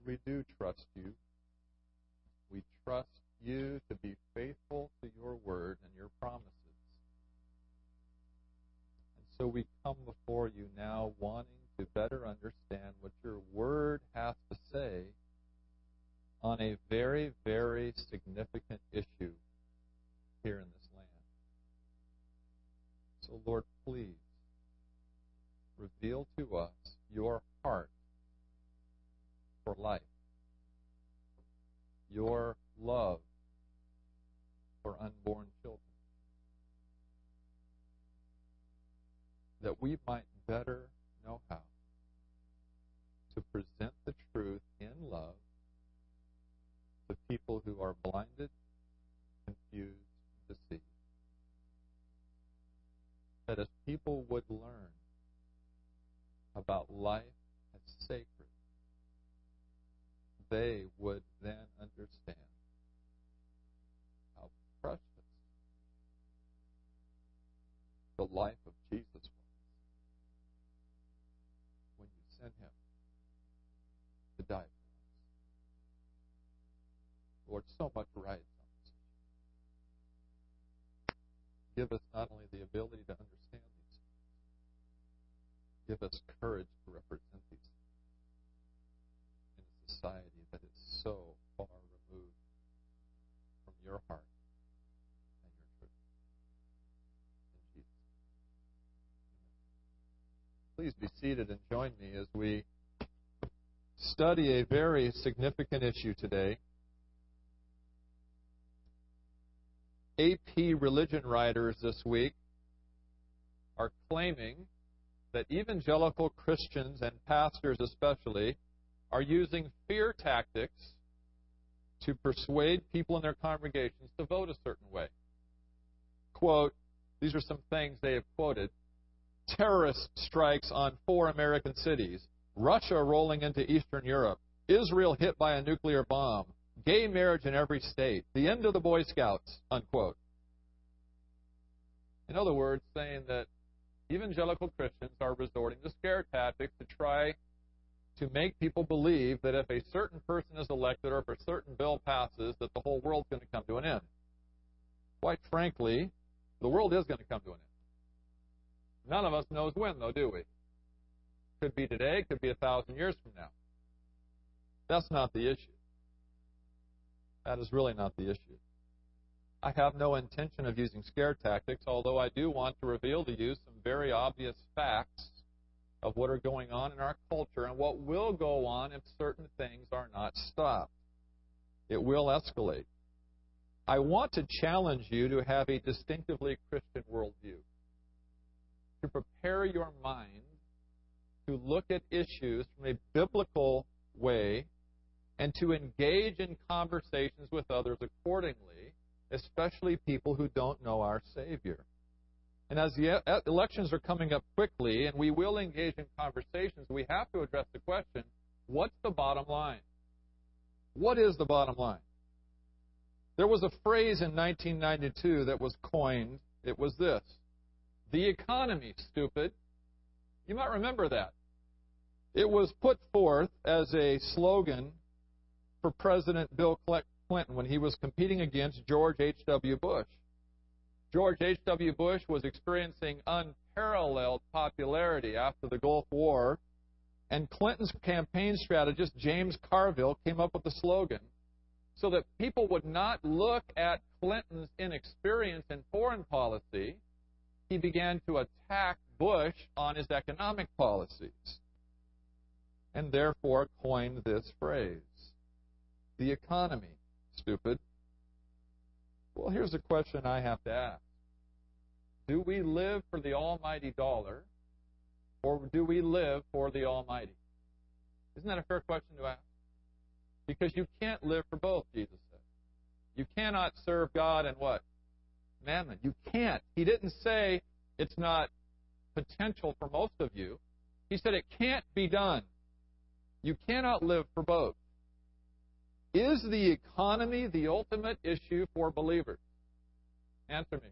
we do trust you. We trust you to be faithful to your word and your promises. And so we come before you now wanting to better understand what your word has to say on a very, very significant issue here in this land. So, Lord, please reveal to us your heart for life, your love for unborn children, that we might better know how to present the truth in love to people who are blinded, confused, deceived. That as people would learn about life as sacred, they would then understand how precious the life of Jesus was when you sent him to die for us. Lord, so much rights on this issue. Give us not only the ability to understand these things, give us courage to represent these things in a society that is so far removed from your heart and your truth. In Jesus' name. Please be seated and join me as we study a very significant issue today. AP religion writers this week are claiming that evangelical Christians and pastors especially are using fear tactics to persuade people in their congregations to vote a certain way. Quote, these are some things they have quoted: terrorist strikes on 4 American cities, Russia rolling into Eastern Europe, Israel hit by a nuclear bomb, gay marriage in every state, the end of the Boy Scouts, unquote. In other words, saying that evangelical Christians are resorting to scare tactics to try to make people believe that if a certain person is elected or if a certain bill passes, that the whole world's going to come to an end. Quite frankly, the world is going to come to an end. None of us knows when, though, do we? Could be today, could be 1,000 years from now. That's not the issue. That is really not the issue. I have no intention of using scare tactics, although I do want to reveal to you some very obvious facts of what are going on in our culture and what will go on if certain things are not stopped. It will escalate. I want to challenge you to have a distinctively Christian worldview, to prepare your mind to look at issues from a biblical way and to engage in conversations with others accordingly, especially people who don't know our Savior. And as the elections are coming up quickly, and we will engage in conversations, we have to address the question, what's the bottom line? What is the bottom line? There was a phrase in 1992 that was coined. It was this: the economy, stupid. You might remember that. It was put forth as a slogan for President Bill Clinton when he was competing against George H.W. Bush. George H.W. Bush was experiencing unparalleled popularity after the Gulf War, and Clinton's campaign strategist, James Carville, came up with the slogan so that people would not look at Clinton's inexperience in foreign policy. He began to attack Bush on his economic policies, and therefore coined this phrase, the economy, stupid. Well, here's a question I have to ask. Do we live for the almighty dollar, or do we live for the Almighty? Isn't that a fair question to ask? Because you can't live for both, Jesus said. You cannot serve God and what? Mammon. You can't. He didn't say it's not potential for most of you. He said it can't be done. You cannot live for both. Is the economy the ultimate issue for believers? Answer me.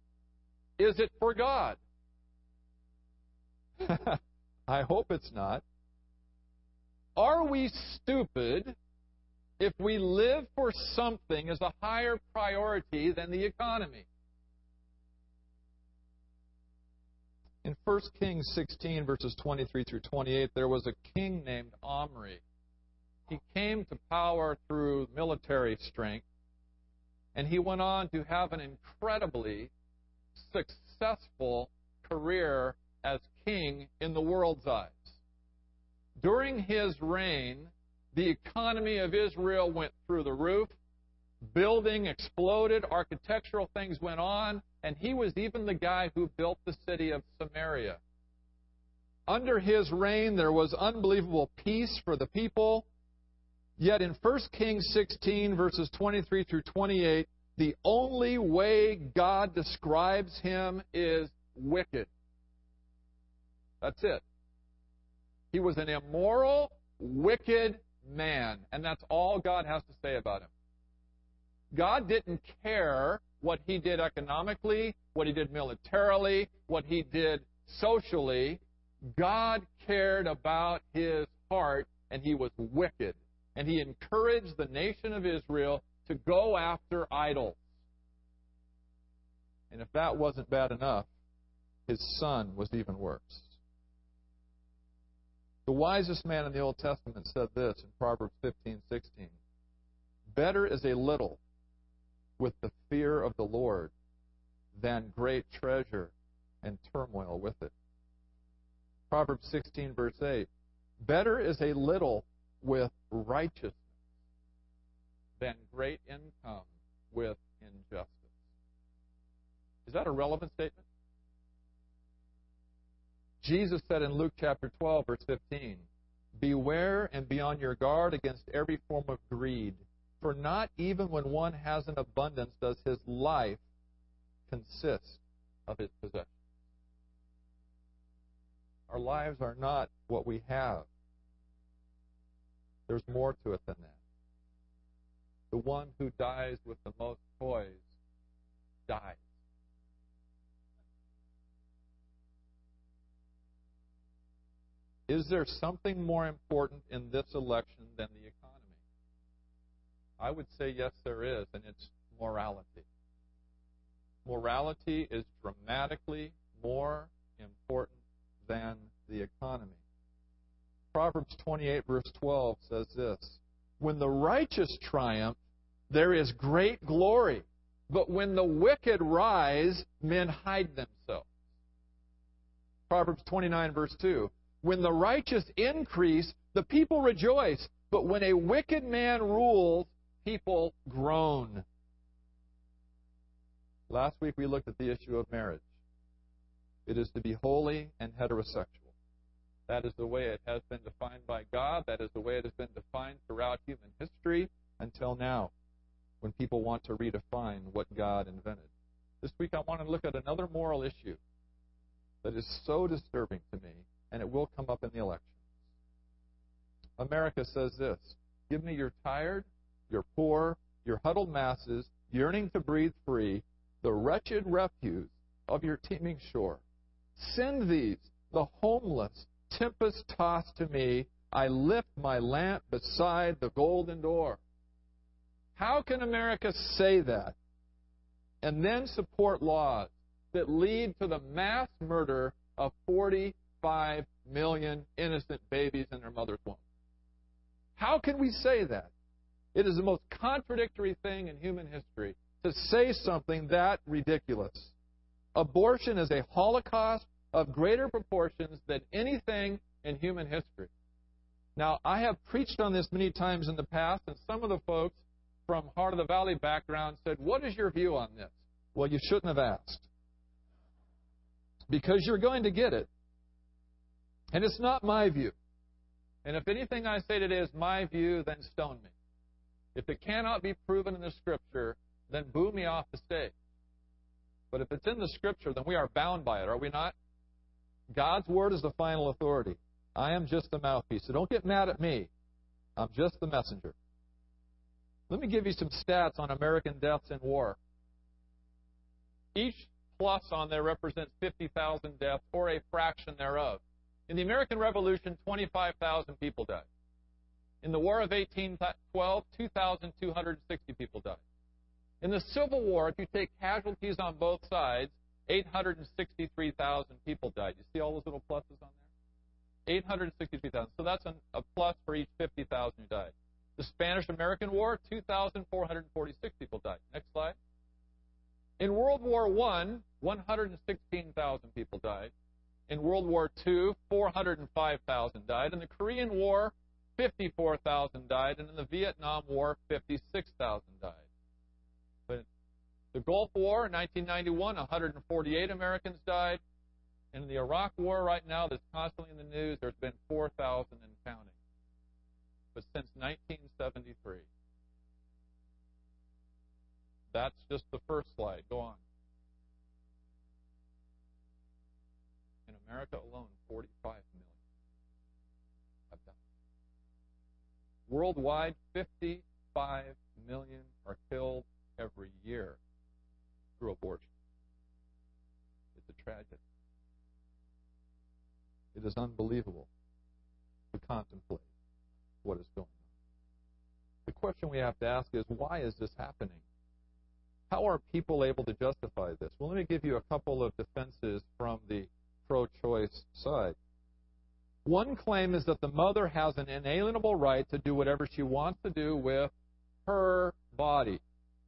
Is it for God? I hope it's not. Are we stupid if we live for something as a higher priority than the economy? In 1 Kings 16, verses 23 through 28, there was a king named Omri. He came to power through military strength, and he went on to have an incredibly successful career as king in the world's eyes. During his reign, the economy of Israel went through the roof. Building exploded, architectural things went on, and he was even the guy who built the city of Samaria. Under his reign, there was unbelievable peace for the people. Yet in 1 Kings 16, verses 23 through 28, the only way God describes him is wicked. That's it. He was an immoral, wicked man, and that's all God has to say about him. God didn't care what he did economically, what he did militarily, what he did socially. God cared about his heart, and he was wicked. And he encouraged the nation of Israel to go after idols. And if that wasn't bad enough, his son was even worse. The wisest man in the Old Testament said this in Proverbs 15:16. Better is a little with the fear of the Lord than great treasure and turmoil with it. Proverbs 16, verse 8. Better is a little with righteousness than great income with injustice. Is that a relevant statement? Jesus said in Luke chapter 12, verse 15, beware and be on your guard against every form of greed, for not even when one has an abundance does his life consist of his possessions. Our lives are not what we have. There's more to it than that. The one who dies with the most toys dies. Is there something more important in this election than the economy? I would say yes, there is, and it's morality. Morality is dramatically more important than the economy. Proverbs 28, verse 12 says this, when the righteous triumph, there is great glory, but when the wicked rise, men hide themselves. Proverbs 29, verse 2, when the righteous increase, the people rejoice, but when a wicked man rules, people groan. Last week we looked at the issue of marriage. It is to be holy and heterosexual. That is the way it has been defined by God. That is the way it has been defined throughout human history until now, when people want to redefine what God invented. This week I want to look at another moral issue that is so disturbing to me, and it will come up in the elections. America says this, give me your tired, your poor, your huddled masses, yearning to breathe free, the wretched refuse of your teeming shore. Send these, the homeless, tempest-tossed to me. I lift my lamp beside the golden door. How can America say that and then support laws that lead to the mass murder of 45 million innocent babies in their mother's womb? How can we say that? It is the most contradictory thing in human history to say something that ridiculous. Abortion is a holocaust of greater proportions than anything in human history. Now, I have preached on this many times in the past, and some of the folks from Heart of the Valley background said, what is your view on this? Well, you shouldn't have asked, because you're going to get it. And it's not my view. And if anything I say today is my view, then stone me. If it cannot be proven in the Scripture, then boo me off the stage. But if it's in the Scripture, then we are bound by it, are we not? God's Word is the final authority. I am just the mouthpiece. So don't get mad at me. I'm just the messenger. Let me give you some stats on American deaths in war. Each plus on there represents 50,000 deaths or a fraction thereof. In the American Revolution, 25,000 people died. In the War of 1812, 2,260 people died. In the Civil War, if you take casualties on both sides, 863,000 people died. You see all those little pluses on there? 863,000. So that's a plus for each 50,000 who died. The Spanish-American War, 2,446 people died. Next slide. In World War I, 116,000 people died. In World War II, 405,000 died. In the Korean War, 54,000 died. And in the Vietnam War, 56,000 died. But the Gulf War in 1991, 148 Americans died. And in the Iraq War right now, that's constantly in the news, there's been 4,000 and counting. But since 1973, that's just the first slide. Go on. In America alone, 45 million have died. Worldwide, 55 million are killed every year through abortion. It's a tragedy. It is unbelievable to contemplate what is going on. The question we have to ask is, why is this happening? How are people able to justify this? Well, let me give you a couple of defenses from the pro-choice side. One claim is that the mother has an inalienable right to do whatever she wants to do with her body.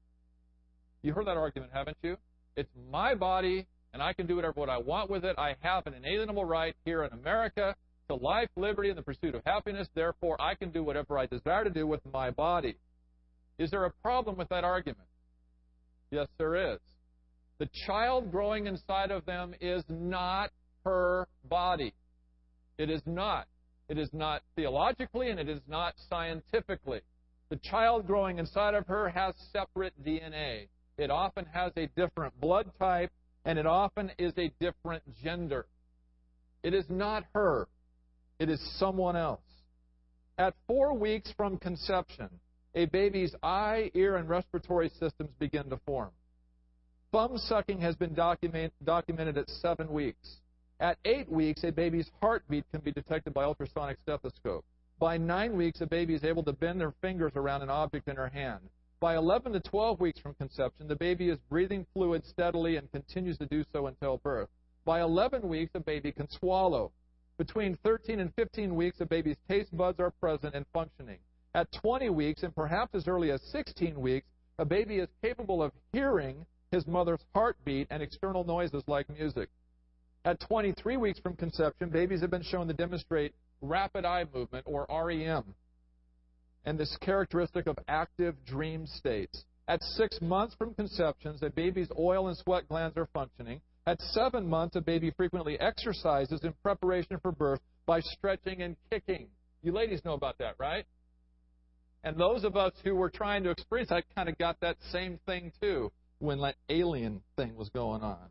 You heard that argument, haven't you? It's my body, and I can do what I want with it. I have an inalienable right here in America to life, liberty, and the pursuit of happiness. Therefore, I can do whatever I desire to do with my body. Is there a problem with that argument? Yes, there is. The child growing inside of them is not her body. It is not. It is not theologically, and it is not scientifically. The child growing inside of her has separate DNA. It often has a different blood type, and it often is a different gender. It is not her. It is someone else. At 4 weeks from conception, a baby's eye, ear, and respiratory systems begin to form. Thumb sucking has been documented at 7 weeks. At 8 weeks, a baby's heartbeat can be detected by ultrasonic stethoscope. By 9 weeks, a baby is able to bend their fingers around an object in her hand. By 11 to 12 weeks from conception, the baby is breathing fluid steadily and continues to do so until birth. By 11 weeks, a baby can swallow. Between 13 and 15 weeks, a baby's taste buds are present and functioning. At 20 weeks, and perhaps as early as 16 weeks, a baby is capable of hearing his mother's heartbeat and external noises like music. At 23 weeks from conception, babies have been shown to demonstrate rapid eye movement, or REM, and this characteristic of active dream states. At 6 months from conception, a baby's oil and sweat glands are functioning. At 7 months, a baby frequently exercises in preparation for birth by stretching and kicking. You ladies know about that, right? And those of us who were trying to experience that kind of got that same thing, too, when that alien thing was going on.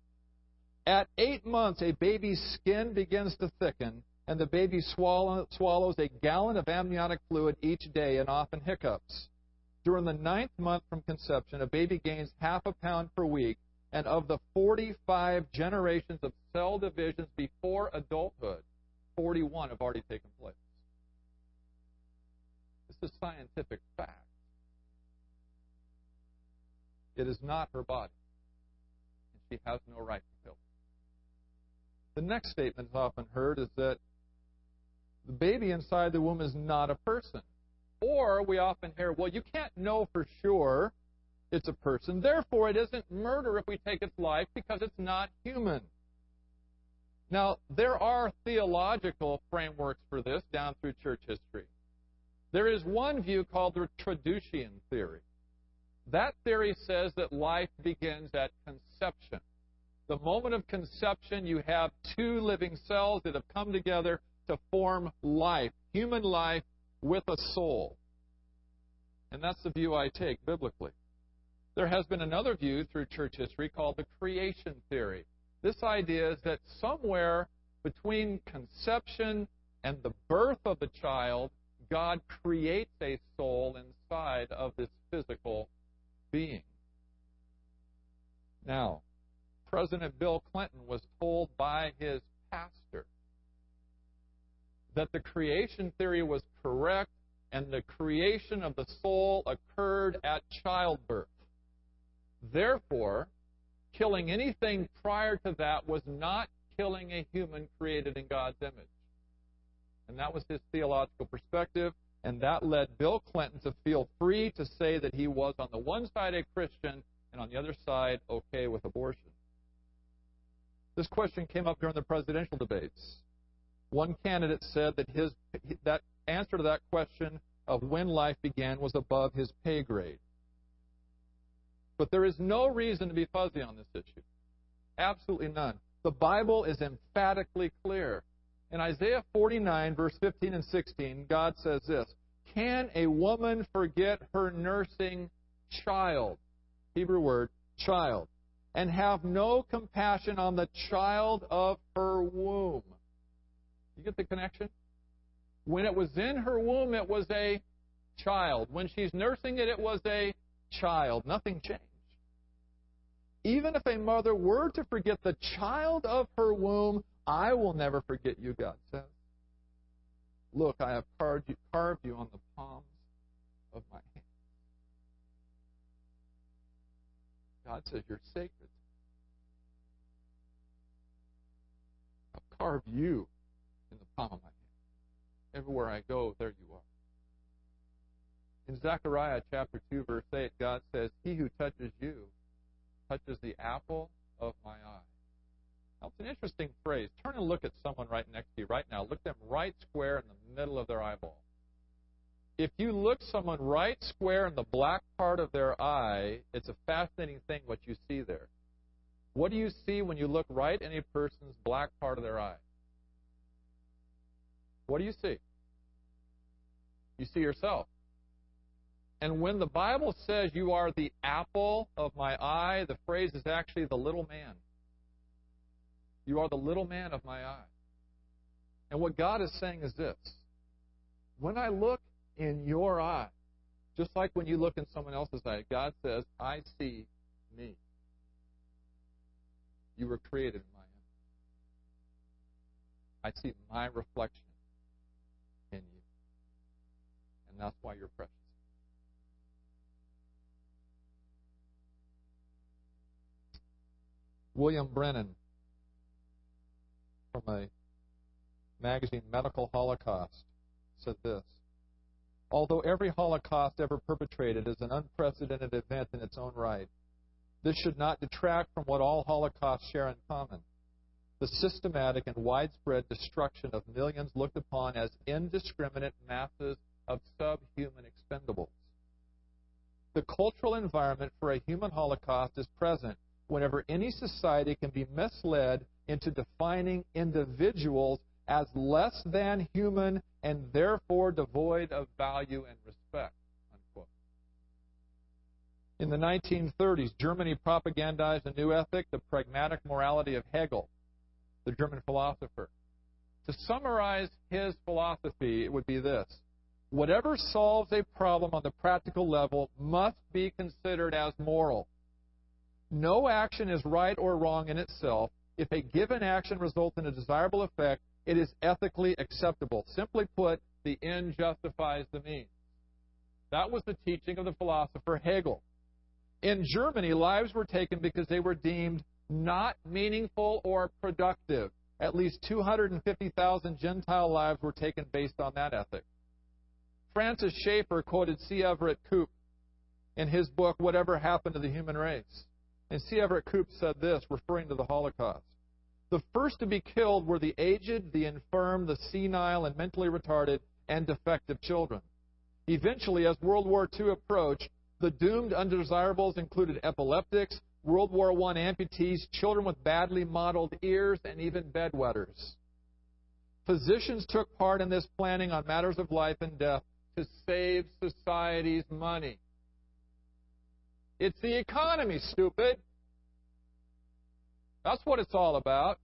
At 8 months, a baby's skin begins to thicken, and the baby swallows a gallon of amniotic fluid each day and often hiccups. During the 9th month from conception, a baby gains half a pound per week, and of the 45 generations of cell divisions before adulthood, 41 have already taken place. This is scientific fact. It is not her body, and she has no right to kill it. The next statement is often heard is that the baby inside the womb is not a person. Or we often hear, well, you can't know for sure it's a person. Therefore, it isn't murder if we take its life because it's not human. Now, there are theological frameworks for this down through church history. There is one view called the Traducian theory. That theory says that life begins at conception. The moment of conception, you have two living cells that have come together to form life, human life with a soul. And that's the view I take biblically. There has been another view through church history called the creation theory. This idea is that somewhere between conception and the birth of the child, God creates a soul inside of this physical being. Now, President Bill Clinton was told by his pastor that the creation theory was correct, and the creation of the soul occurred at childbirth. Therefore, killing anything prior to that was not killing a human created in God's image. And that was his theological perspective, and that led Bill Clinton to feel free to say that he was on the one side a Christian and on the other side okay with abortion. This question came up during the presidential debates. One candidate said that that answer to that question of when life began was above his pay grade. But there is no reason to be fuzzy on this issue. Absolutely none. The Bible is emphatically clear. In Isaiah 49, verse 15 and 16, God says this, "Can a woman forget her nursing child?" Hebrew word, child. "And have no compassion on the child of her womb." You get the connection? When it was in her womb, it was a child. When she's nursing it, it was a child. Nothing changed. Even if a mother were to forget the child of her womb, I will never forget you, God says. Look, I have carved you on the palms of my hand. God says, you're sacred. I'll carve you in the palm of my hand. Everywhere I go, there you are. In Zechariah chapter 2, verse 8, God says, "He who touches you touches the apple of my eye." Now, it's an interesting phrase. Turn and look at someone right next to you right now. Look them right square in the middle of their eyeball. If you look someone right square in the black part of their eye, it's a fascinating thing what you see there. What do you see when you look right in a person's black part of their eye? What do you see? You see yourself. And when the Bible says you are the apple of my eye, the phrase is actually the little man. You are the little man of my eye. And what God is saying is this. When I look in your eye, just like when you look in someone else's eye, God says, I see me. You were created in my image. I see my reflection in you. And that's why you're precious. William Brennan, from a magazine, Medical Holocaust, said this: "Although every Holocaust ever perpetrated is an unprecedented event in its own right, this should not detract from what all Holocausts share in common: the systematic and widespread destruction of millions looked upon as indiscriminate masses of subhuman expendables. The cultural environment for a human Holocaust is present whenever any society can be misled into defining individuals as less than human and therefore devoid of value and respect." Unquote. In the 1930s, Germany propagandized a new ethic, the pragmatic morality of Hegel, the German philosopher. To summarize his philosophy, it would be this: whatever solves a problem on the practical level must be considered as moral. No action is right or wrong in itself. If a given action results in a desirable effect, it is ethically acceptable. Simply put, the end justifies the means. That was the teaching of the philosopher Hegel. In Germany, lives were taken because they were deemed not meaningful or productive. At least 250,000 Gentile lives were taken based on that ethic. Francis Schaeffer quoted C. Everett Koop in his book, Whatever Happened to the Human Race. And C. Everett Koop said this, referring to the Holocaust: "The first to be killed were the aged, the infirm, the senile, and mentally retarded, and defective children. Eventually, as World War II approached, the doomed undesirables included epileptics, World War I amputees, children with badly modeled ears, and even bedwetters. Physicians took part in this planning on matters of life and death to save society's money." It's the economy, stupid. That's what it's all about.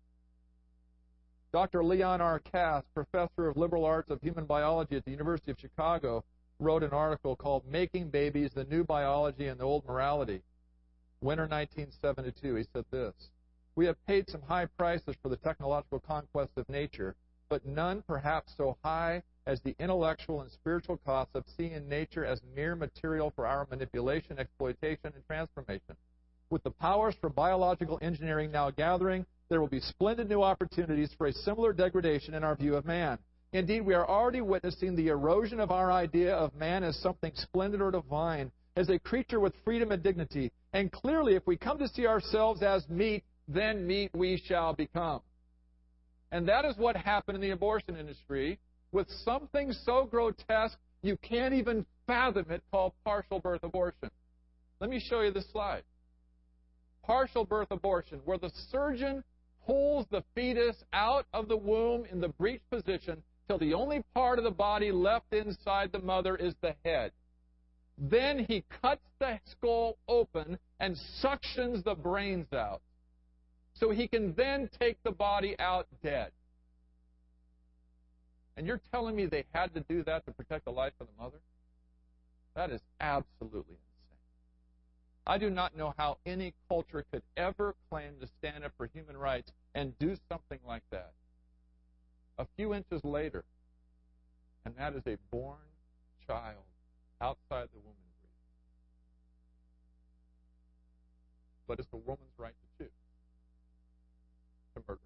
Dr. Leon R. Cass, professor of liberal arts of human biology at the University of Chicago, wrote an article called Making Babies, the New Biology and the Old Morality. Winter 1972, he said this: "We have paid some high prices for the technological conquest of nature, but none perhaps so high as the intellectual and spiritual costs of seeing nature as mere material for our manipulation, exploitation, and transformation. With the powers for biological engineering now gathering, there will be splendid new opportunities for a similar degradation in our view of man. Indeed, we are already witnessing the erosion of our idea of man as something splendid or divine, as a creature with freedom and dignity. And clearly, if we come to see ourselves as meat, then meat we shall become. And that is what happened in the abortion industry with something so grotesque you can't even fathom it, called partial birth abortion. Let me show you this slide. Partial birth abortion, where the surgeon pulls the fetus out of the womb in the breech position till the only part of the body left inside the mother is the head. Then he cuts the skull open and suctions the brains out, so he can then take the body out dead. And you're telling me they had to do that to protect the life of the mother? That is absolutely insane. I do not know how any culture could ever claim to stand up for human rights and do something like that. A few inches later, and that is a born child outside the woman's breech. But it's the woman's right to choose to murder.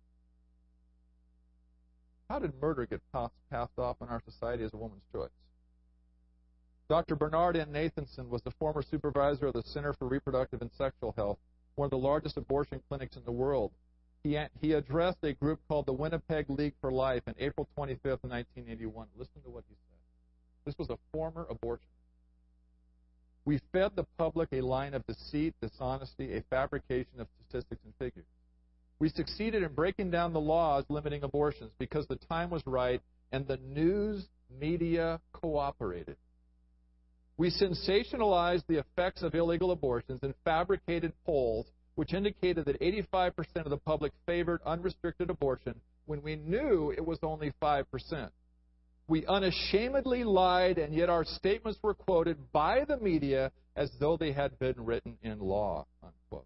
How did murder get passed off in our society as a woman's choice? Dr. Bernard N. Nathanson was the former supervisor of the Center for Reproductive and Sexual Health, one of the largest abortion clinics in the world. He addressed a group called the Winnipeg League for Life on April 25th, 1981. Listen to what he said. This was a former abortionist. We fed the public a line of deceit, dishonesty, a fabrication of statistics and figures. We succeeded in breaking down the laws limiting abortions because the time was right and the news media cooperated. We sensationalized the effects of illegal abortions and fabricated polls which indicated that 85% of the public favored unrestricted abortion when we knew it was only 5%. We unashamedly lied, and yet our statements were quoted by the media as though they had been written in law, unquote.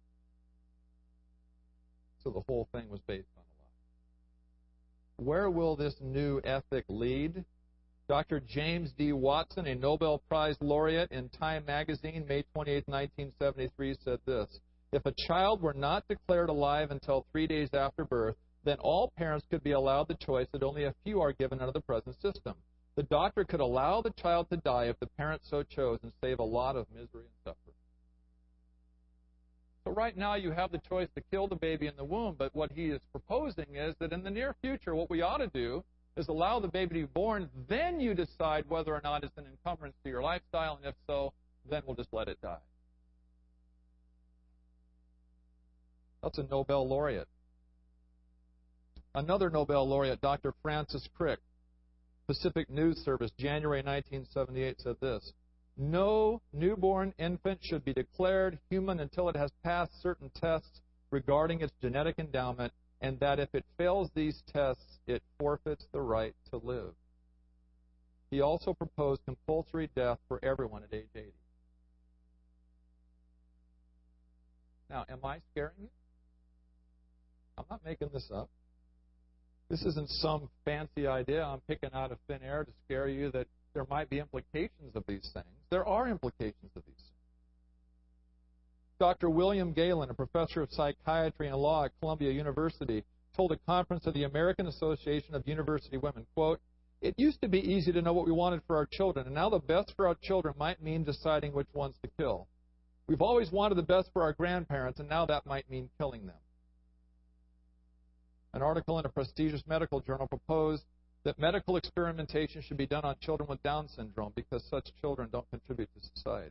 So the whole thing was based on a lie. Where will this new ethic lead? Dr. James D. Watson, a Nobel Prize laureate in Time magazine, May 28, 1973, said this: if a child were not declared alive until 3 days after birth, then all parents could be allowed the choice that only a few are given under the present system. The doctor could allow the child to die if the parent so chose and save a lot of misery and suffering. So right now you have the choice to kill the baby in the womb, but what he is proposing is that in the near future what we ought to do is allow the baby to be born, then you decide whether or not it's an encumbrance to your lifestyle, and if so, then we'll just let it die. That's a Nobel laureate. Another Nobel laureate, Dr. Francis Crick, Pacific News Service, January 1978, said this: no newborn infant should be declared human until it has passed certain tests regarding its genetic endowment, and that if it fails these tests, it forfeits the right to live. He also proposed compulsory death for everyone at age 80. Now, am I scaring you? I'm not making this up. This isn't some fancy idea I'm picking out of thin air to scare you that there might be implications of these things. There are implications of these things. Dr. William Galen, a professor of psychiatry and law at Columbia University, told a conference of the American Association of University Women, quote, "It used to be easy to know what we wanted for our children, and now the best for our children might mean deciding which ones to kill. We've always wanted the best for our grandparents, and now that might mean killing them." An article in a prestigious medical journal proposed that medical experimentation should be done on children with Down syndrome because such children don't contribute to society.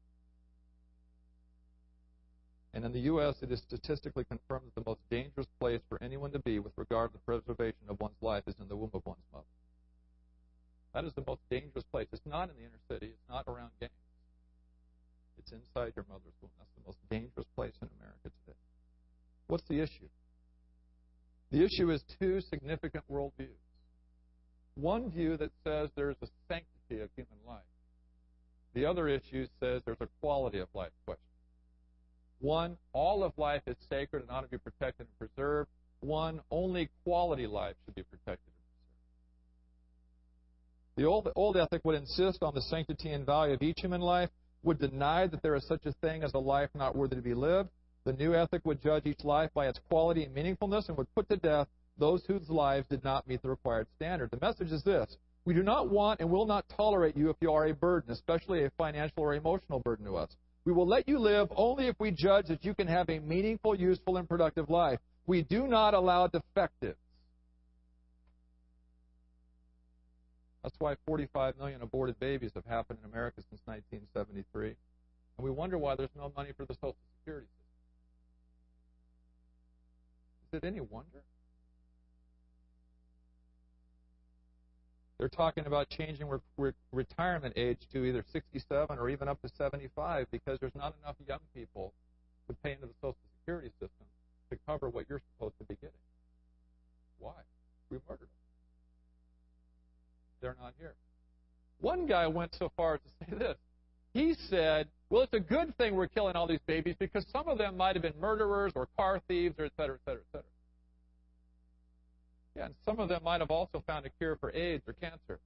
And in the U.S., it is statistically confirmed that the most dangerous place for anyone to be with regard to the preservation of one's life is in the womb of one's mother. That is the most dangerous place. It's not in the inner city. It's not around gangs. It's inside your mother's womb. That's the most dangerous place in America today. What's the issue? The issue is two significant worldviews. One view that says there's a sanctity of human life. The other issue says there's a quality of life question. One, all of life is sacred and ought to be protected and preserved. One, only quality life should be protected and The old ethic would insist on the sanctity and value of each human life, would deny that there is such a thing as a life not worthy to be lived. The new ethic would judge each life by its quality and meaningfulness and would put to death those whose lives did not meet the required standard. The message is this: we do not want and will not tolerate you if you are a burden, especially a financial or emotional burden to us. We will let you live only if we judge that you can have a meaningful, useful, and productive life. We do not allow defectives. That's why 45 million aborted babies have happened in America since 1973. And we wonder why there's no money for the Social Security system. Is it any wonder? They're talking about changing retirement age to either 67 or even up to 75 because there's not enough young people to pay into the Social Security system to cover what you're supposed to be getting. Why? We murdered them. They're not here. One guy went so far as to say this. He said, well, it's a good thing we're killing all these babies because some of them might have been murderers or car thieves or et cetera, et cetera, et cetera. Yeah, and some of them might have also found a cure for AIDS or cancer.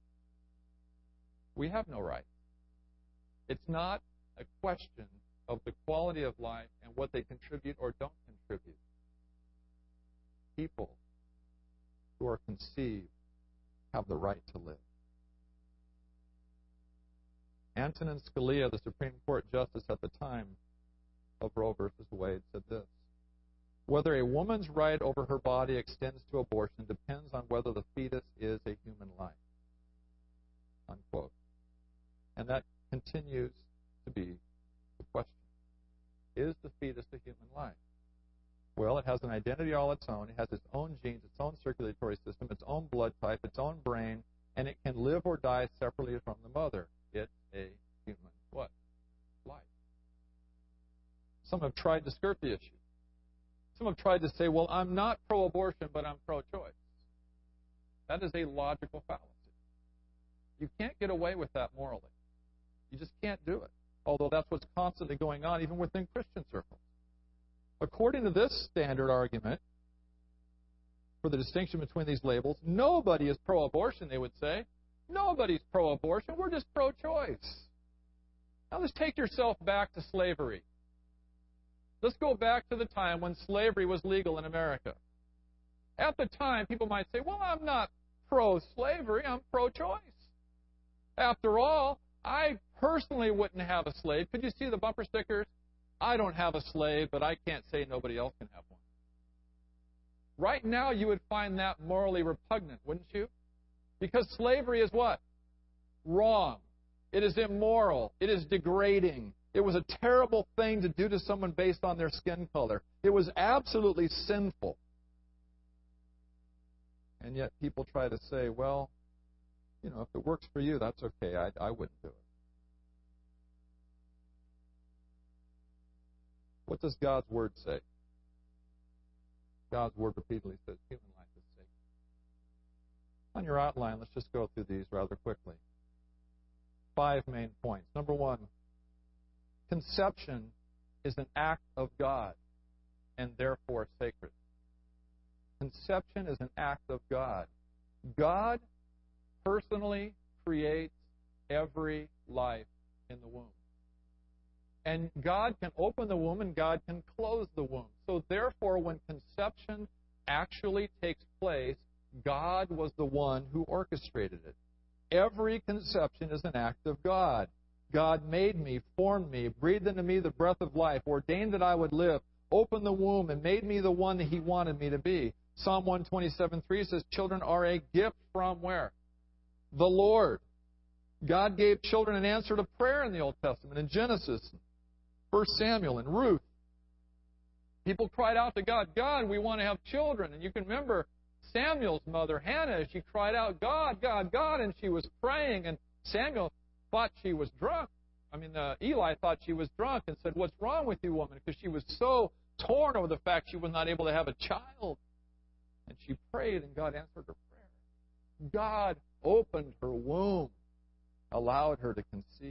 We have no right. It's not a question of the quality of life and what they contribute or don't contribute. People who are conceived have the right to live. Antonin Scalia, the Supreme Court Justice at the time of Roe v. Wade, said this: whether a woman's right over her body extends to abortion depends on whether the fetus is a human life. Unquote. And that continues to be the question. Is the fetus a human life? Well, it has an identity all its own. It has its own genes, its own circulatory system, its own blood type, its own brain, and it can live or die separately from the mother. It's a human what? Life. Some have tried to skirt the issue. Some have tried to say, well, I'm not pro-abortion, but I'm pro-choice. That is a logical fallacy. You can't get away with that morally. You just can't do it, although that's what's constantly going on even within Christian circles. According to this standard argument for the distinction between these labels, nobody is pro-abortion, they would say. Nobody's pro-abortion. We're just pro-choice. Now let's take yourself back to slavery. Let's go back to the time when slavery was legal in America. At the time, people might say, well, I'm not pro-slavery, I'm pro-choice. After all, I personally wouldn't have a slave. Could you see the bumper stickers? I don't have a slave, but I can't say nobody else can have one. Right now, you would find that morally repugnant, wouldn't you? Because slavery is what? Wrong. It is immoral. It is degrading. It was a terrible thing to do to someone based on their skin color. It was absolutely sinful. And yet people try to say, well, you know, if it works for you, that's okay. I wouldn't do it. What does God's Word say? God's Word repeatedly says human life is sacred. On your outline, let's just go through these rather quickly. 5 main points. Number 1, conception is an act of God and therefore sacred. Conception is an act of God. God personally creates every life in the womb. And God can open the womb and God can close the womb. So therefore, when conception actually takes place, God was the one who orchestrated it. Every conception is an act of God. God made me, formed me, breathed into me the breath of life, ordained that I would live, opened the womb, and made me the one that He wanted me to be. Psalm 127:3 says, children are a gift from where? The Lord. God gave children an answer to prayer in the Old Testament, in Genesis, 1 Samuel, and Ruth. People cried out to God, God, we want to have children. And you can remember Samuel's mother, Hannah, she cried out, God, God, God, and she was praying, and Samuel thought she was drunk. Eli thought she was drunk and said, what's wrong with you, woman? Because she was so torn over the fact she was not able to have a child. And she prayed, and God answered her prayer. God opened her womb, allowed her to conceive.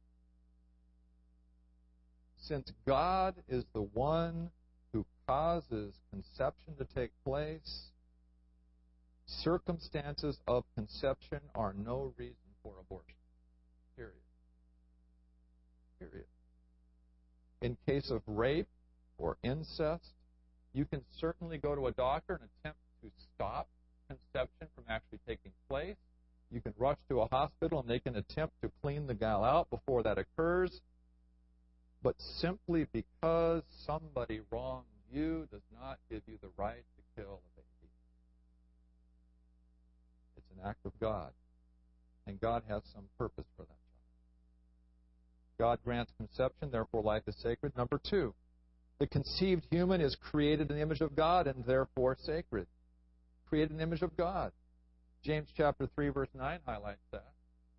Since God is the one who causes conception to take place, Circumstances of conception are no reason for abortion. Period. Period. In case of rape or incest, you can certainly go to a doctor and attempt to stop conception from actually taking place. You can rush to a hospital and they can attempt to clean the gal out before that occurs. But simply because somebody wronged you does not give you the right to kill a baby. It's an act of God. And God has some purpose for that child. God grants conception, therefore life is sacred. Number 2, the conceived human is created in the image of God and therefore sacred. Created in the image of God. James chapter 3, verse 9 highlights that.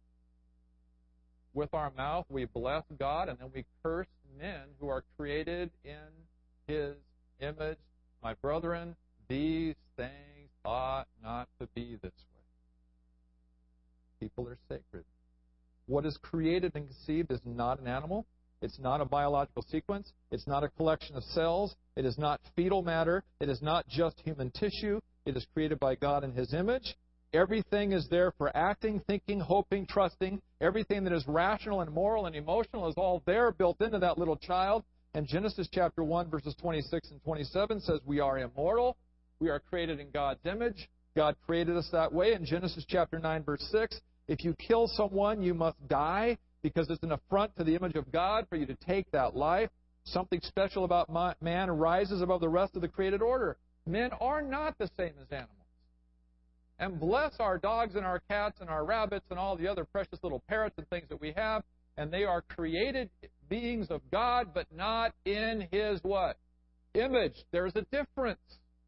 With our mouth we bless God, and then we curse men who are created in His image. My brethren, these things ought not to be this way. People are sacred. What is created and conceived is not an animal. It's not a biological sequence. It's not a collection of cells. It is not fetal matter. It is not just human tissue. It is created by God in His image. Everything is there for acting, thinking, hoping, trusting. Everything that is rational and moral and emotional is all there built into that little child. And Genesis chapter 1, verses 26 and 27 says we are immortal. We are created in God's image. God created us that way. In Genesis chapter 9, verse 6, if you kill someone, you must die because it's an affront to the image of God for you to take that life. Something special about man rises above the rest of the created order. Men are not the same as animals. And bless our dogs and our cats and our rabbits and all the other precious little parrots and things that we have. And they are created beings of God, but not in His what? Image. There's a difference.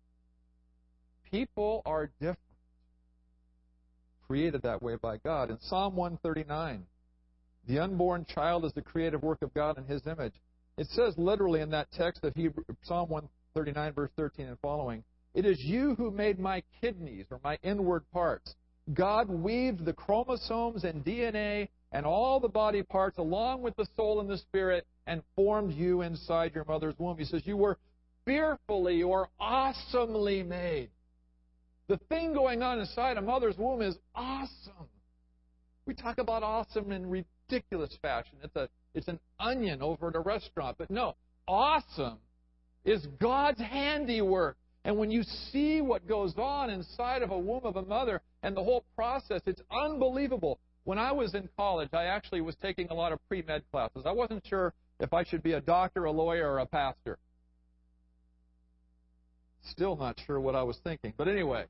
People are different. Created that way by God. In Psalm 139, the unborn child is the creative work of God in His image. It says literally in that text of Psalm 139, verse 13 and following, it is you who made my kidneys, or my inward parts. God weaved the chromosomes and DNA and all the body parts along with the soul and the spirit and formed you inside your mother's womb. He says you were fearfully or awesomely made. The thing going on inside a mother's womb is awesome. We talk about awesome in ridiculous fashion. It's an onion over at a restaurant. But no, awesome is God's handiwork. And when you see what goes on inside of a womb of a mother and the whole process, it's unbelievable. When I was in college, I actually was taking a lot of pre-med classes. I wasn't sure if I should be a doctor, a lawyer, or a pastor. Still not sure what I was thinking. But anyway.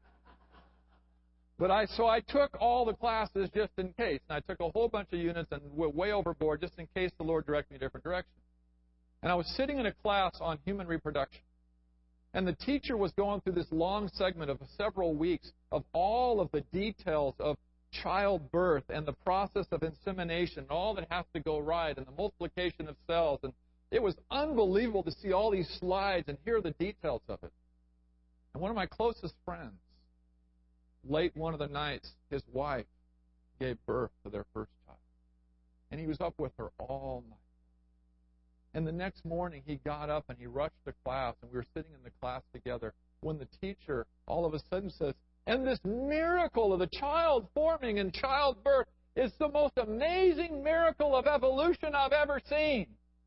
So I took all the classes just in case. And I took a whole bunch of units and went way overboard just in case the Lord directed me a different direction. And I was sitting in a class on human reproduction. And the teacher was going through this long segment of several weeks of all of the details of childbirth and the process of insemination, all that has to go right, and the multiplication of cells. And it was unbelievable to see all these slides and hear the details of it. And one of my closest friends, late one of the nights, his wife gave birth to their first child. And he was up with her all night. And the next morning, he got up and he rushed to class, and we were sitting in the class together when the teacher all of a sudden says, and this miracle of the child forming in childbirth is the most amazing miracle of evolution I've ever seen.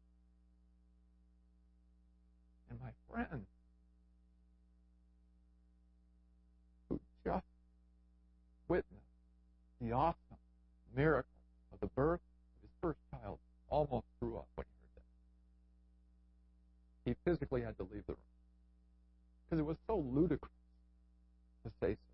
And my friend, who just witnessed the awesome miracle of the birth of his first child, almost threw up when he heard that. He physically had to leave the room because it was so ludicrous to say so.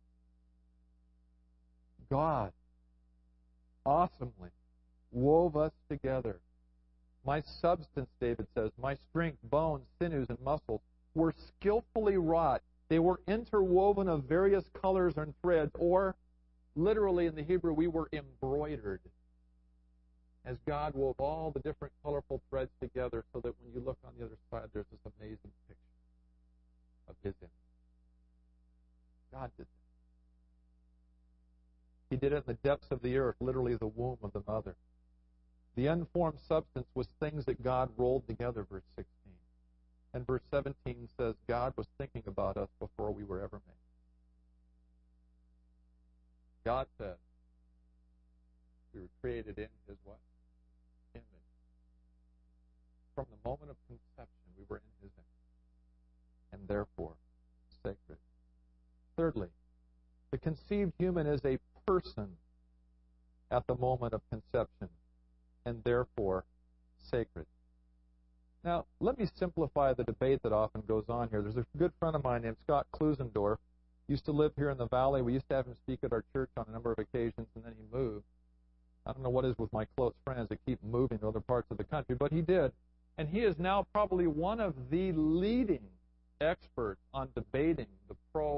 God awesomely wove us together. My substance, David says, my strength, bones, sinews, and muscles were skillfully wrought. They were interwoven of various colors and threads, or literally in the Hebrew, we were embroidered. As God wove all the different colorful threads together so that when you look on the other side, there's this amazing picture of His image. God did that. He did it in the depths of the earth, literally the womb of the mother. The unformed substance was things that God rolled together, verse 16. And verse 17 says God was thinking about us before we were ever made. God said we were created in His what? Image. From the moment of conception, we were in His image, and therefore sacred. Thirdly, the conceived human is a person at the moment of conception, and therefore sacred. Now, let me simplify the debate that often goes on here. There's a good friend of mine named Scott Klusendorf. Used to live here in the valley. We used to have him speak at our church on a number of occasions, and then he moved. I don't know what is with my close friends that keep moving to other parts of the country, but he did. And he is now probably one of the leading experts on debating the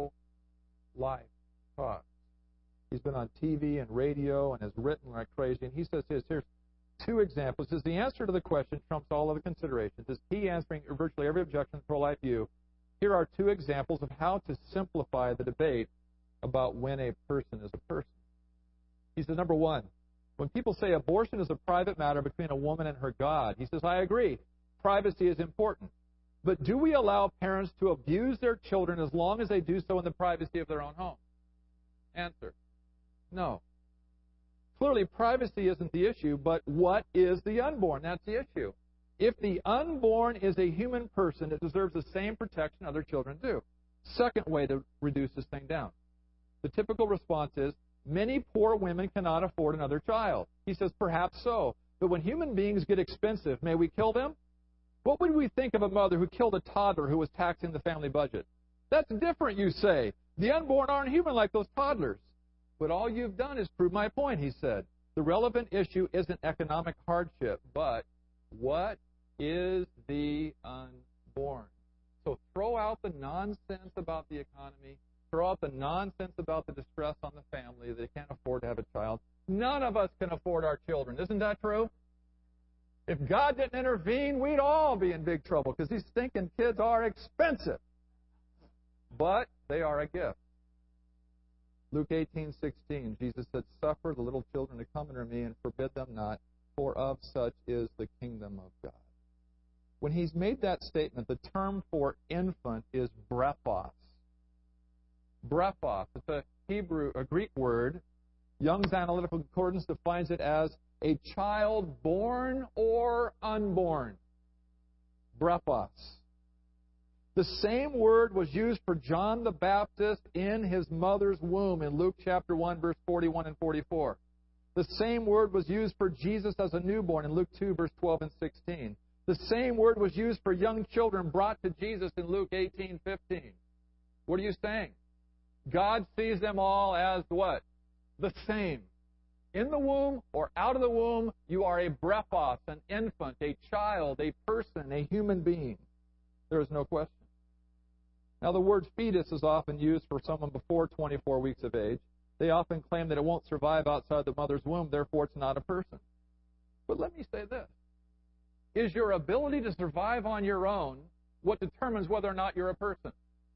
pro-life cause. He's been on TV and radio and has written like crazy, and he says here's two examples. He says the answer to the question trumps all other considerations. Is he answering virtually every objection to the pro-life view? Here are two examples of how to simplify the debate about when a person is a person. He says, number one, when people say abortion is a private matter between a woman and her God, he says, I agree. Privacy is important. But do we allow parents to abuse their children as long as they do so in the privacy of their own home? Answer, no. Clearly, privacy isn't the issue, but what is the unborn? That's the issue. If the unborn is a human person, it deserves the same protection other children do. Second way to reduce this thing down. The typical response is, many poor women cannot afford another child. He says, perhaps so. But when human beings get expensive, may we kill them? What would we think of a mother who killed a toddler who was taxing the family budget? That's different, you say. The unborn aren't human like those toddlers. But all you've done is prove my point, he said. The relevant issue isn't economic hardship, but what is the unborn? So throw out the nonsense about the economy. Throw out the nonsense about the distress on the family. They can't afford to have a child. None of us can afford our children. Isn't that true? If God didn't intervene, we'd all be in big trouble because these stinking kids are expensive. But they are a gift. Luke 18:16, Jesus said, suffer the little children to come unto me and forbid them not, for of such is the kingdom of God. When he's made that statement, the term for infant is brephos. Brephos. It's a Greek word. Young's Analytical Concordance defines it as a child born or unborn. Brephos. The same word was used for John the Baptist in his mother's womb in Luke chapter 1, verse 41 and 44. The same word was used for Jesus as a newborn in Luke 2, verse 12 and 16. The same word was used for young children brought to Jesus in Luke 18:15. What are you saying? God sees them all as what? The same. In the womb or out of the womb, you are a brephos, an infant, a child, a person, a human being. There is no question. Now, the word fetus is often used for someone before 24 weeks of age. They often claim that it won't survive outside the mother's womb, therefore it's not a person. But let me say this. Is your ability to survive on your own what determines whether or not you're a person?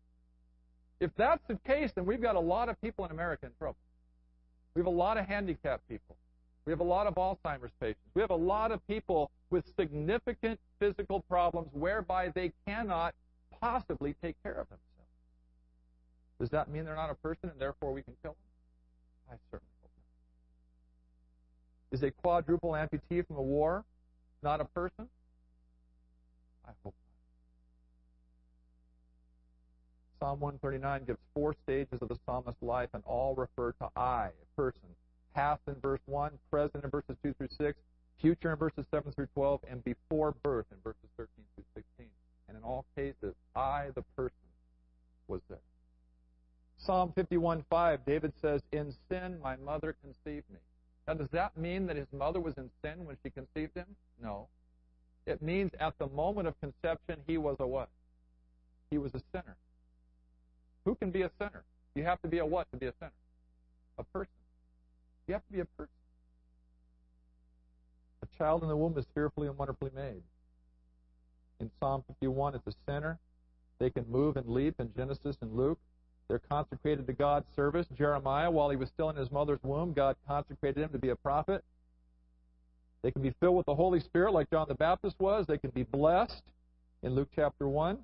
If that's the case, then we've got a lot of people in America in trouble. We have a lot of handicapped people. We have a lot of Alzheimer's patients. We have a lot of people with significant physical problems whereby they cannot possibly take care of themselves. Does that mean they're not a person and therefore we can kill them? I certainly hope not. Is a quadruple amputee from a war not a person? I hope not. Psalm 139 gives 4 stages of the psalmist's life, and all refer to I, a person. Past in verse 1, present in verses 2 through 6, future in verses 7 through 12, and before birth in verses 13 through 16. And in all cases, I, the person, was there. Psalm 51:5, David says, in sin my mother conceived me. Now, does that mean that his mother was in sin when she conceived him? No. It means at the moment of conception, he was a what? He was a sinner. Who can be a sinner? You have to be a what to be a sinner? A person. You have to be a person. A child in the womb is fearfully and wonderfully made. In Psalm 51, it's a sinner. They can move and leap in Genesis and Luke. They're consecrated to God's service. Jeremiah, while he was still in his mother's womb, God consecrated him to be a prophet. They can be filled with the Holy Spirit like John the Baptist was. They can be blessed in Luke chapter 1.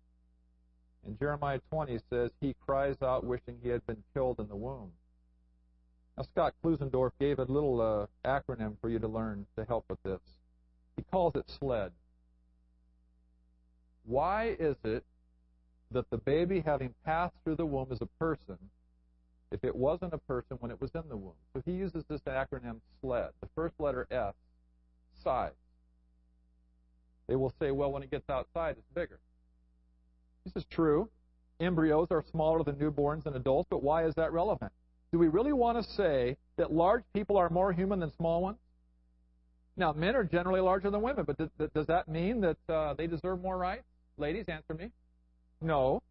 In Jeremiah 20 says, he cries out wishing he had been killed in the womb. Now, Scott Klusendorf gave a little acronym for you to learn to help with this. He calls it SLED. Why is it that the baby, having passed through the womb, is a person if it wasn't a person when it was in the womb? So he uses this acronym SLED. The first letter S, size. They will say, well, when it gets outside, it's bigger. This is true. Embryos are smaller than newborns and adults, but why is that relevant? Do we really want to say that large people are more human than small ones? Now, men are generally larger than women, but does that mean that they deserve more rights? Ladies, answer me. No.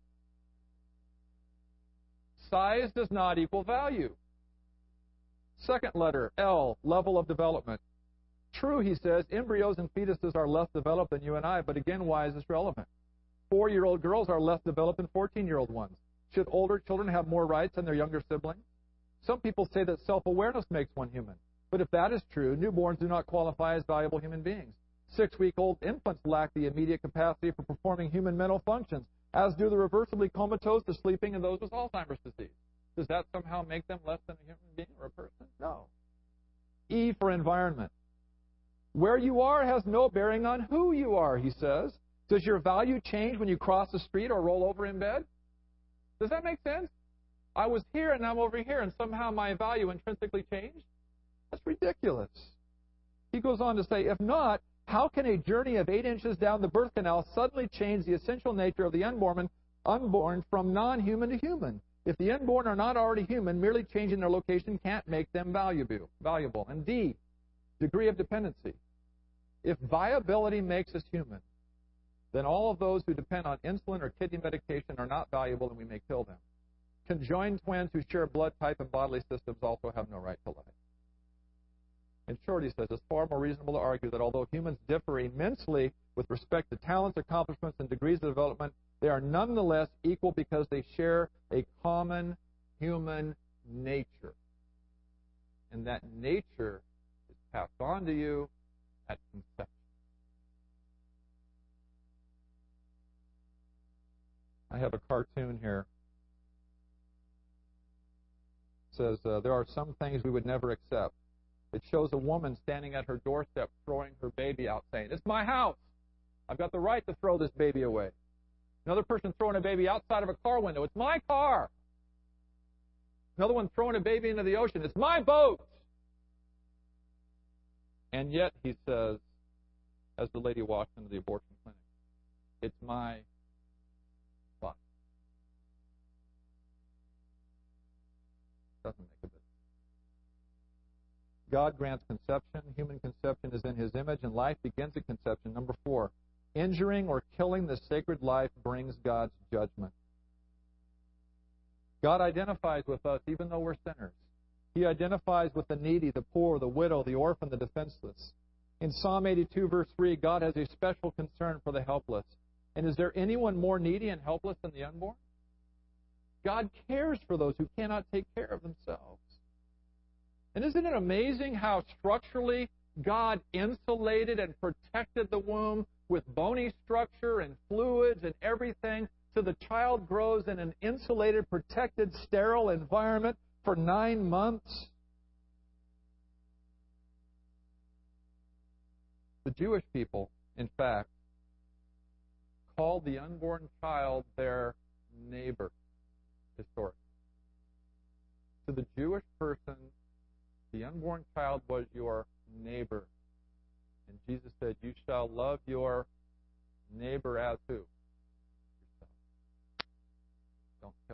Size does not equal value. Second letter, L, level of development. True, he says, embryos and fetuses are less developed than you and I, but again, why is this relevant? 4-year-old girls are less developed than 14-year-old ones. Should older children have more rights than their younger siblings? Some people say that self-awareness makes one human. But if that is true, newborns do not qualify as valuable human beings. 6-week-old infants lack the immediate capacity for performing human mental functions, as do the reversibly comatose, the sleeping, and those with Alzheimer's disease. Does that somehow make them less than a human being or a person? No. E for environment. Where you are has no bearing on who you are, he says. Does your value change when you cross the street or roll over in bed? Does that make sense? I was here and I'm over here, and somehow my value intrinsically changed? That's ridiculous. He goes on to say, if not, how can a journey of 8 inches down the birth canal suddenly change the essential nature of the unborn from non-human to human? If the unborn are not already human, merely changing their location can't make them valuable. And D, degree of dependency. If viability makes us human, then all of those who depend on insulin or kidney medication are not valuable, and we may kill them. Conjoined twins who share blood type and bodily systems also have no right to life. In short, he says, it's far more reasonable to argue that although humans differ immensely with respect to talents, accomplishments, and degrees of development, they are nonetheless equal because they share a common human nature. And that nature is passed on to you at conception. I have a cartoon here. It says, there are some things we would never accept. It shows a woman standing at her doorstep throwing her baby out, saying, it's my house. I've got the right to throw this baby away. Another person throwing a baby outside of a car window. It's my car. Another one throwing a baby into the ocean. It's my boat. And yet, he says, as the lady walks into the abortion clinic, it's my body. Doesn't make a difference. God grants conception. Human conception is in His image, and life begins at conception. Number 4, injuring or killing the sacred life brings God's judgment. God identifies with us even though we're sinners. He identifies with the needy, the poor, the widow, the orphan, the defenseless. In Psalm 82, verse 3, God has a special concern for the helpless. And is there anyone more needy and helpless than the unborn? God cares for those who cannot take care of themselves. And isn't it amazing how structurally God insulated and protected the womb with bony structure and fluids and everything so the child grows in an insulated, protected, sterile environment for 9 months? The Jewish people, in fact, called the unborn child their neighbor, historically. To the Jewish person, the unborn child was your neighbor. And Jesus said, you shall love your neighbor as who? Yourself. Don't kill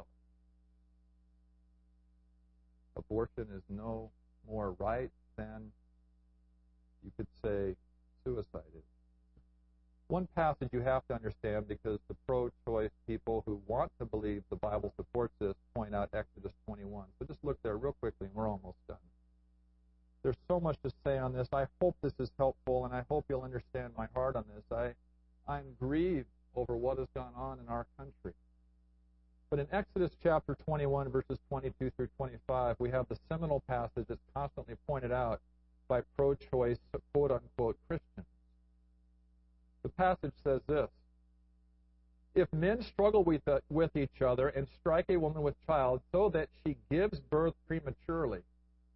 it. Abortion is no more right than, you could say, suicide is. One passage you have to understand, because the pro-choice people who want to believe the Bible supports this point out Exodus 21. So just look there real quickly, and we're almost done. There's so much to say on this. I hope this is helpful, and I hope you'll understand my heart on this. I'm grieved over what has gone on in our country. But in Exodus chapter 21, verses 22 through 25, we have the seminal passage that's constantly pointed out by pro-choice, quote-unquote, Christians. The passage says this: if men struggle with each other and strike a woman with child so that she gives birth prematurely,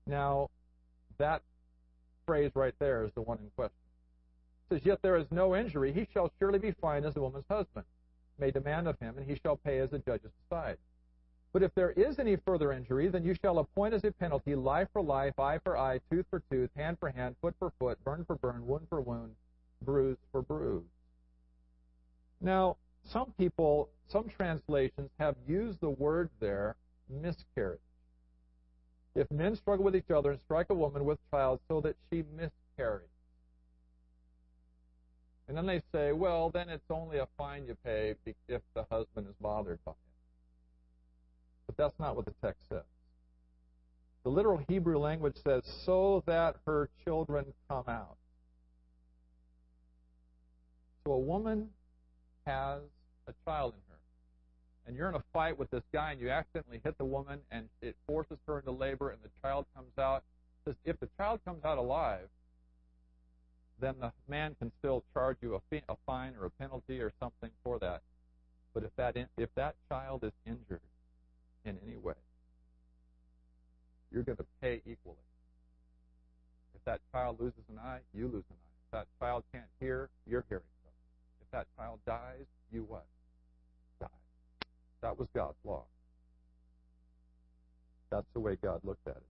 Now, that phrase right there is the one in question. It says, yet there is no injury. He shall surely be fined as the woman's husband may demand of him, and he shall pay as the judges decide. But if there is any further injury, then you shall appoint as a penalty life for life, eye for eye, tooth for tooth, hand for hand, foot for foot, burn for burn, wound for wound, bruise for bruise. Now, some people, some translations have used the word there, miscarriage. If men struggle with each other and strike a woman with child so that she miscarries. And then they say, well, then it's only a fine you pay if the husband is bothered by it. But that's not what the text says. The literal Hebrew language says, so that her children come out. So a woman has a child in her, and you're in a fight with this guy, and you accidentally hit the woman, and it forces her into labor, and the child comes out. If the child comes out alive, then the man can still charge you a fine or a penalty or something for that. But if that child is injured in any way, you're going to pay equally. If that child loses an eye, you lose an eye. If that child can't hear, you're hearing something. If that child dies, you what? Die. That was God's law. That's the way God looked at it.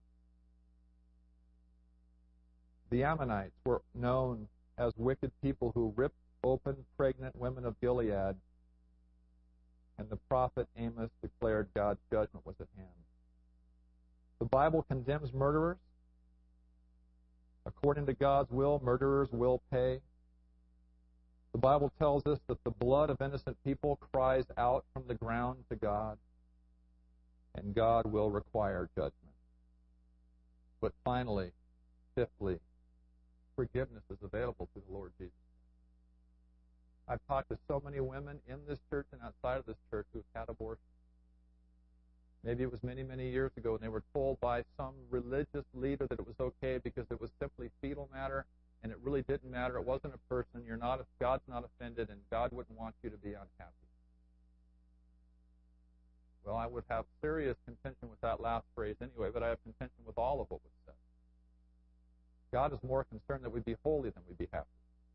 The Ammonites were known as wicked people who ripped open pregnant women of Gilead, and the prophet Amos declared God's judgment was at hand. The Bible condemns murderers. According to God's will, murderers will pay. The Bible tells us that the blood of innocent people cries out from the ground to God, and God will require judgment. But finally, fifthly, forgiveness is available through the Lord Jesus. I've talked to so many women in this church and outside of this church who have had abortions. Maybe it was many, many years ago, and they were told by some religious leader that it was okay because it was simply fetal matter, and it really didn't matter. It wasn't a person. God's not offended, and God wouldn't want you to be unhappy. Well, I would have serious contention with that last phrase anyway, but I have contention with all of what was said. God is more concerned that we be holy than we be happy.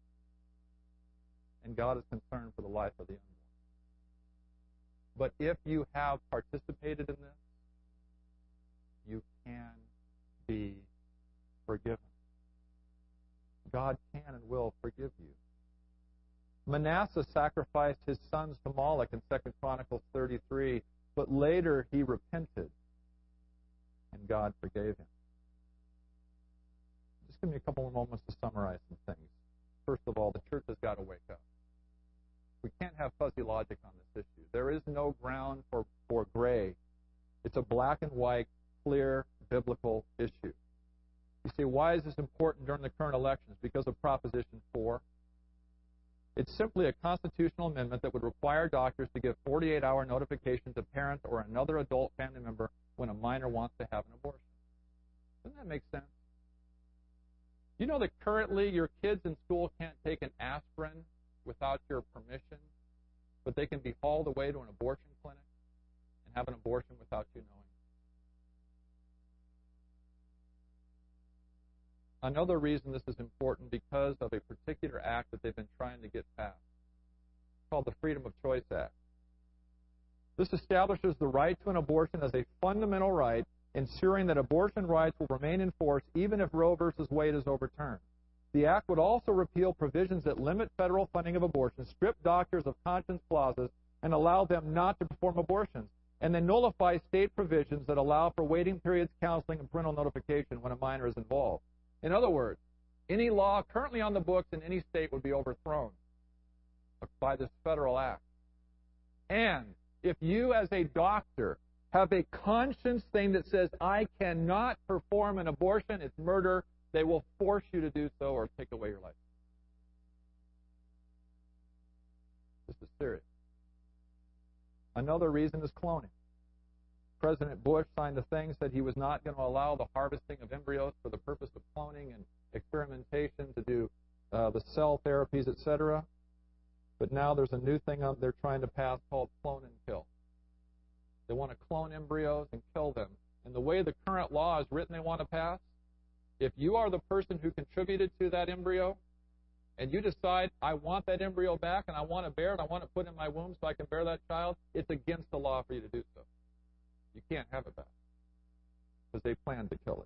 And God is concerned for the life of the unborn. But if you have participated in this, you can be forgiven. God can and will forgive you. Manasseh sacrificed his sons to Moloch in 2 Chronicles 33, but later he repented, and God forgave him. Just give me a couple more moments to summarize some things. First of all, the church has got to wake up. We can't have fuzzy logic on this issue. There is no ground for gray. It's a black and white, clear, biblical issue. You say, why is this important during the current elections? Because of Proposition 4. It's simply a constitutional amendment that would require doctors to give 48-hour notification to parents or another adult family member when a minor wants to have an abortion. Doesn't that make sense? You know that currently your kids in school can't take an aspirin without your permission, but they can be hauled away to an abortion clinic and have an abortion without you knowing. Another reason this is important because of a particular act that they've been trying to get passed. It's called the Freedom of Choice Act. This establishes the right to an abortion as a fundamental right, ensuring that abortion rights will remain in force even if Roe v. Wade is overturned. The act would also repeal provisions that limit federal funding of abortion, strip doctors of conscience clauses, and allow them not to perform abortions, and then nullify state provisions that allow for waiting periods, counseling, and parental notification when a minor is involved. In other words, any law currently on the books in any state would be overthrown by this federal act. And if you as a doctor have a conscience thing that says, I cannot perform an abortion, it's murder, they will force you to do so or take away your life. This is serious. Another reason is cloning. President Bush signed a thing, said he was not going to allow the harvesting of embryos for the purpose of cloning and experimentation to do the cell therapies, etc. But now there's a new thing they're trying to pass called clone and kill. They want to clone embryos and kill them and the way the current law is written they want to pass, if you are the person who contributed to that embryo, and you decide, I want that embryo back, and I want to bear it, I want to put it in my womb so I can bear that child, it's against the law for you to do so. You can't have it back because they plan to kill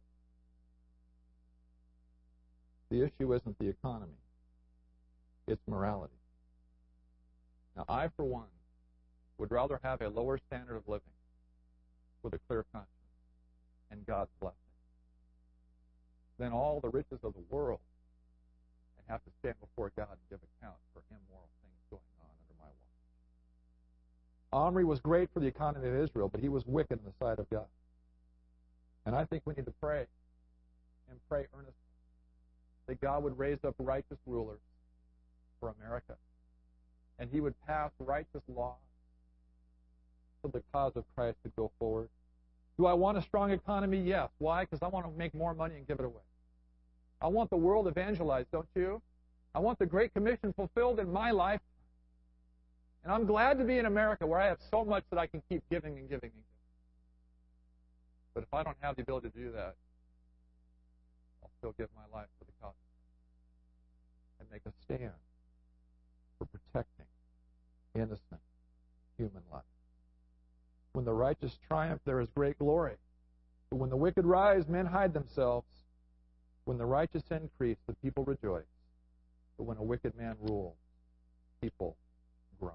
it. The issue isn't the economy. It's morality. Now, I, for one, would rather have a lower standard of living with a clear conscience and God's blessing than all the riches of the world and have to stand before God and give account for immoral things going on under my watch. Omri was great for the economy of Israel, but he was wicked in the sight of God. And I think we need to pray, and pray earnestly, that God would raise up righteous rulers for America, and he would pass righteous laws so the cause of Christ could go forward. Do I want a strong economy? Yes. Why? Because I want to make more money and give it away. I want the world evangelized, don't you? I want the Great Commission fulfilled in my life. And I'm glad to be in America where I have so much that I can keep giving and giving and giving. But if I don't have the ability to do that, I'll still give my life for the cause and make a stand for protecting innocent human life. When the righteous triumph, there is great glory. But when the wicked rise, men hide themselves. When the righteous increase, the people rejoice. But when a wicked man rules, people groan.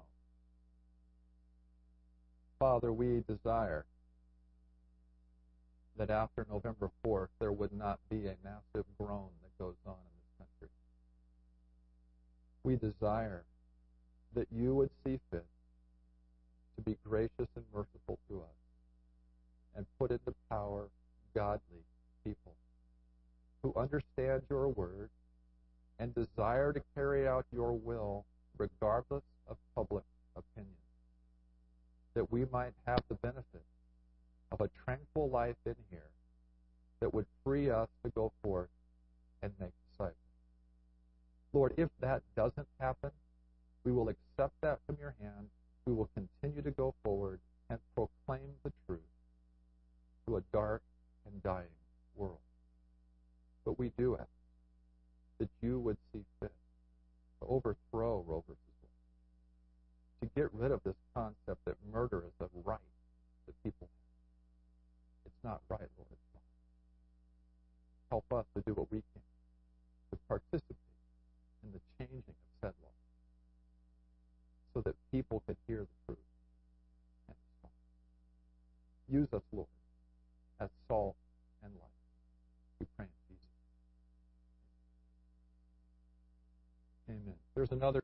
Father, we desire that after November 4th, there would not be a massive groan that goes on in this country. We desire that you would see fit to be gracious and merciful to us and put into power godly people who understand your word and desire to carry out your will regardless of public opinion, that we might have the benefit of a tranquil life in here that would free us to go forth and make disciples. Lord, if that doesn't happen, we will accept that from your hand. We will continue to go forward and proclaim the truth to a dark and dying world. But we do ask that you would see fit to overthrow Roe versus Wade, to get rid of this concept that murder is a right that people have. It's not right, Lord. It's wrong. Help us to do what we can to participate in the changing of said law so that people could hear the truth and respond. Use us, Lord, as salt and light. We pray in Jesus' name. Amen. There's another